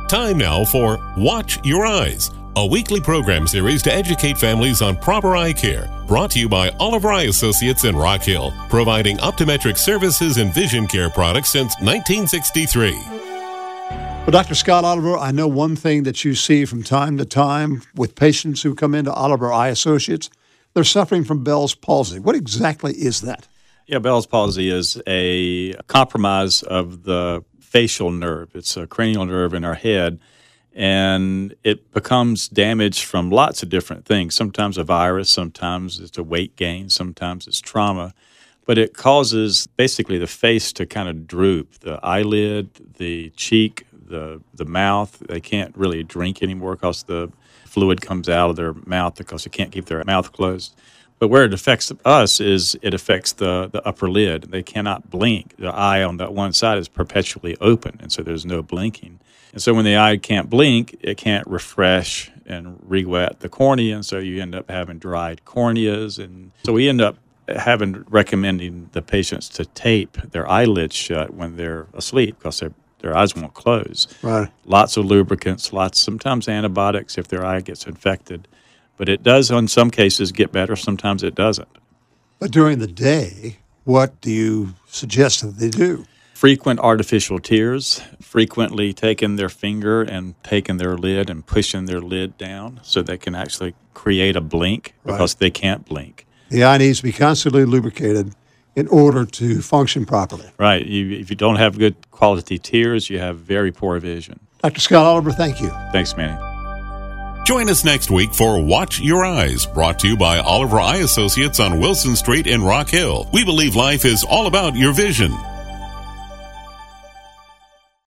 Time now for Watch Your Eyes, a weekly program series to educate families on proper eye care, brought to you by Oliver Eye Associates in Rock Hill, providing optometric services and vision care products since 1963. Well, Dr. Scott Oliver, I know one thing that you see from time to time with patients who come into Oliver Eye Associates, they're suffering from Bell's palsy. What exactly is that? Yeah, Bell's palsy is a compromise of the facial nerve. It's a cranial nerve in our head, and it becomes damaged from lots of different things. Sometimes a virus, sometimes it's a weight gain, sometimes it's trauma. But it causes basically the face to kind of droop, the eyelid, the cheek, the mouth. They can't really drink anymore because the fluid comes out of their mouth because they can't keep their mouth closed. But where it affects us is it affects the upper lid. They cannot blink. The eye on that one side is perpetually open, and so there's no blinking. And so when the eye can't blink, it can't refresh and re-wet the cornea, and so you end up having dried corneas. And so we end up recommending the patients to tape their eyelids shut when they're asleep because their eyes won't close. Right. Lots of lubricants, sometimes antibiotics if their eye gets infected. But it does, in some cases, get better. Sometimes it doesn't. But during the day, what do you suggest that they do? Frequent artificial tears, frequently taking their finger and taking their lid and pushing their lid down so they can actually create a blink because they can't blink. The eye needs to be constantly lubricated in order to function properly. Right. If you don't have good quality tears, you have very poor vision. Dr. Scott Oliver, thank you. Thanks, Manny. Join us next week for Watch Your Eyes, brought to you by Oliver Eye Associates on Wilson Street in Rock Hill. We believe life is all about your vision.